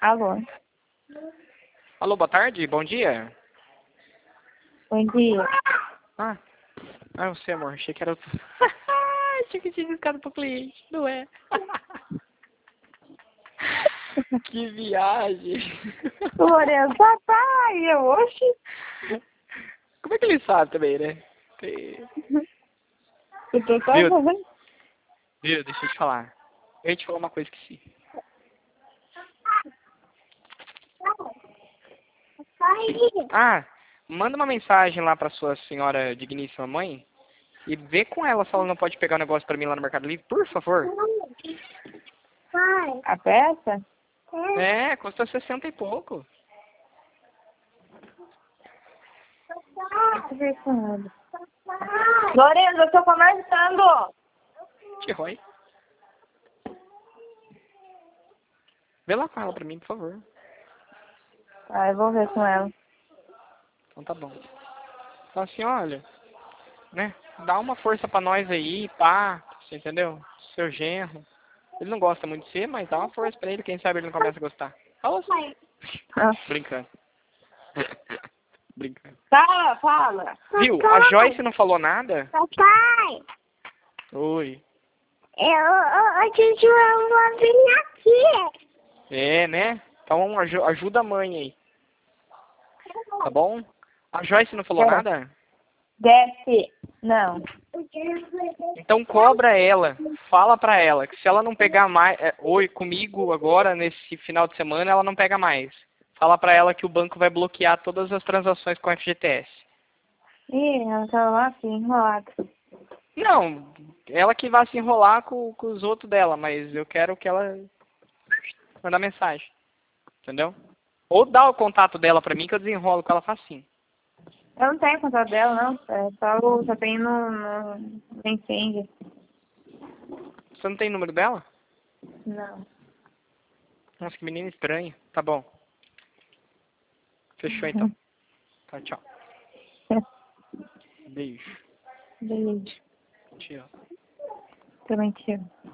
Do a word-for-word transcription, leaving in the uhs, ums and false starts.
Alô? Alô, boa tarde, bom dia. Bom dia. Ah, ah, é você, amor, achei que era outro. Achei que tinha discado pro cliente, não é? Que viagem. Lourenço, papai, eu oxi. Como é que ele sabe também, né? Tem- Eu tô só Viu? vendo. Viu, deixa eu te falar. Eu ia te falar uma coisa que sim. Ah, manda uma mensagem lá pra sua senhora digníssima mãe e vê com ela se ela não pode pegar o negócio pra mim lá no Mercado Livre, por favor. A peça? É, custa sessenta e pouco. Deixa eu ver com ele. Lourenço, eu tô conversando. Que rói. Vê lá com ela pra mim, por favor. Tá, eu vou ver com ela. Então tá bom. Fala assim, olha, né? Dá uma força pra nós aí, pá, você entendeu? Seu genro. Ele não gosta muito de você, mas dá uma força pra ele, quem sabe ele não começa a gostar. Fala assim. Ah. Brincando. Brincando. Fala, fala. Viu? A Joyce não falou nada? Papai, Oi. eu, eu, eu te juro, eu vou vir aqui. É, né? Então aju- ajuda a mãe aí. Tá bom? A Joyce não falou É. nada? Desce. Não. Então cobra ela. Fala pra ela que se ela não pegar mais, é, oi, comigo agora, nesse final de semana, ela não pega mais. Fala pra ela que o banco vai bloquear todas as transações com o F G T S. Ih, ela tava lá assim, enrolada. Não, ela que vai se enrolar com, com os outros dela, mas eu quero que ela manda mensagem. Entendeu? Ou dá o contato dela pra mim que eu desenrolo com ela facinho. Eu não tenho contato dela, não. É só, o- só tem no, no Messenger. Você não tem número dela? Não. Nossa, que menina estranha. Tá bom. Fechou então. Tá, tchau. Beijo. Beijo. Tchau. Também te amo.